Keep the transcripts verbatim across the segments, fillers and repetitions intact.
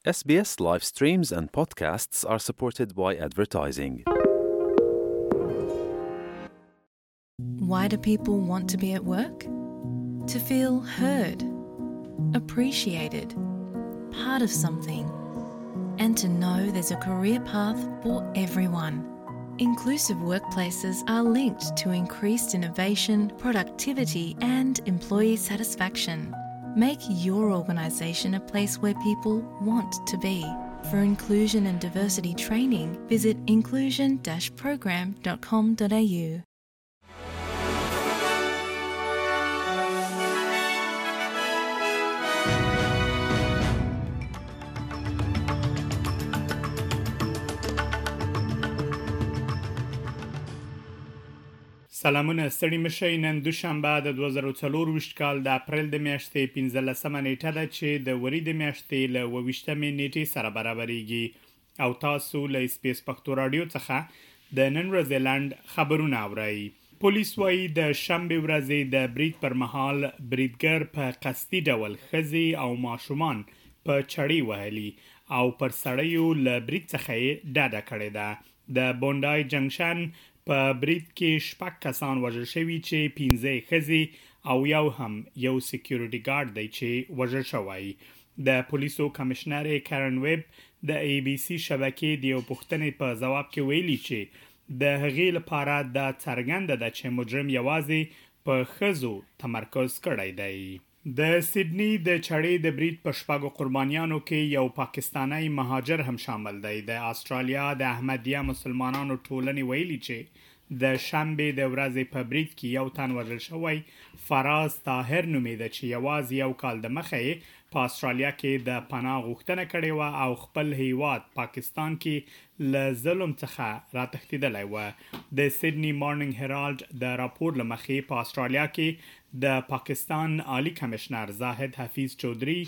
S B S live streams and podcasts are supported by advertising. Why do people want to be at work? To feel heard, appreciated, part of something, and to know there's a career path for everyone. Inclusive workplaces are linked to increased innovation, productivity, and employee satisfaction. Make your organisation a place where people want to be. For inclusion and diversity training, visit inclusion dash program dot com dot a u. سلامونه ستړي مشئ نن دوشنبه د دوه زره څلور کال د اپریل د میاشتې پنځلسمه نیټه ده چې د وري د میاشتې له اووه ویشتمې نیټې سره برابرېږي او تاسو له اس بي اس پښتو رادیو څخه د نن ورځې لاند خبرونه اورئ. پولیس وايي د شنبې ورځې د برید پر مهال بریدګر په قصدي ډول ښځې او ماشومان په چړې وهلي او پر سړیو له برید څخه یې ډډه کړې ده. د بونډای جنکشن په برید کې شپږ کسان وژل شوي چې پنځه ښځې او یو هم یو سکیورټي ګارد دی چې وژل شوی. د پولیسو کمشنر کارن ویب د ای بي سي شبکې د یو پوښتنې په ځواب کې ویلي چې د هغې لپاره دا څرګنده ده چې مجرم یوازې په ښځو تمرکز کړی دی. د سیدنی د چړې د برید په شپږو قربانیانو کې یو پاکستانی مهاجر هم شامل دی. د استرالیا د احمدیه مسلمانانو ټولنې ویلي چې د شنبې د ورځې په برید کې یو تن وژل شوی فراز طاهر نومیده چې یوازې یو کال د مخه په استرالیا کې د پناه غوښتنه کړې و او خپل هیواد پاکستان کې له ظلم څخه راتښتېدلی و. د سیدنی مارنینګ هیرالډ د راپور له مخې په استرالیا کې د پاکستان عالی کمشنر زاهد حفیظ چودھری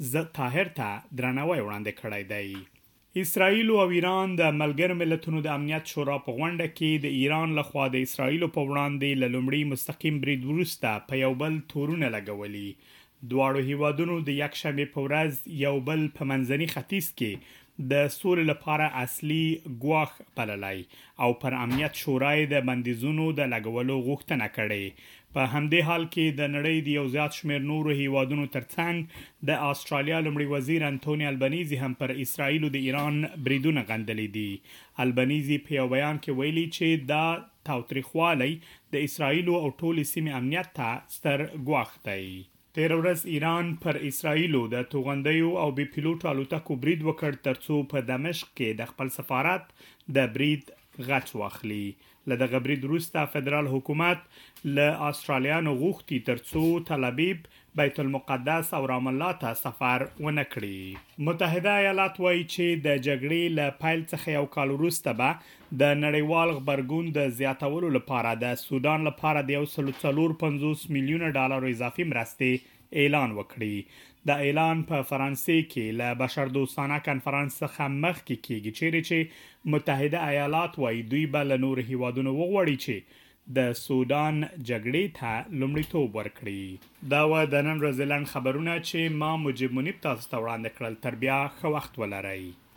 طاهر ته درناوی وړاندې کړی دی. اسرائیل او ایران د ملګرو ملتونو د امنیت شورا په غونډه کې د ایران لخوا د اسرائیل په وړاندې له لومړي مستقیم برید وروسته په یو بل تورونه لګولي. دواړو هیوادونو د یکشنبې په ورځ یو بل په منځني ختیځ کې د سولې لپاره اصلي ګواښ بللی او پر امنیت شورا د بندیزونو د لګولو غوښتنه کړې. په همدې حال کې د نړۍ د یو زیات شمېر نورو هیوادونو ترڅنګ د استرالیا لومړي وزیر انټونی البنيزي هم پر اسرائیل او د ایران بریدونه غندلي دي. البنيزي په یو بیان کې ویلي چې دا تاوتریخوالی د اسرائیل او ټول سیمې امنیت ته ستر ګواښ دی. تیر ورځ ایران پر اسرائیل د توغندیو او بي پیلوټ الوتکو برید وکړ ترڅو په دمشق کې د خپل سفارت د برید غچ واخلي. له دغه برید وروسته فدرال حکومت له استرالیانو غوښتي ترڅو تل ابیب بیت المقدس او رام الله ته سفر ونه کړي. متحده ایالات وایي چې د جګړې له پیل څخه یو کال وروسته به د نړیوال غبرګون د زیاتولو لپاره د سودان لپاره د یو سل څلور پنځوس میلیونه ډالرو اضافي مرستې اعلان وکړي. د اعلان په فرانسې کې له بشردوستانه کنفرانس څخه مخکې کېږي چیرې چې متحده ایالات وایي دوی به له نورو هیوادونو وغواړي چې د سودان جګړې ته لومړیتوب ورکړي. دا و د نن ورځې لاند خبرونه چې ما مجيب منیب تاسو ته وړاندې کړل. تر بیا ښه وخت ولرئ.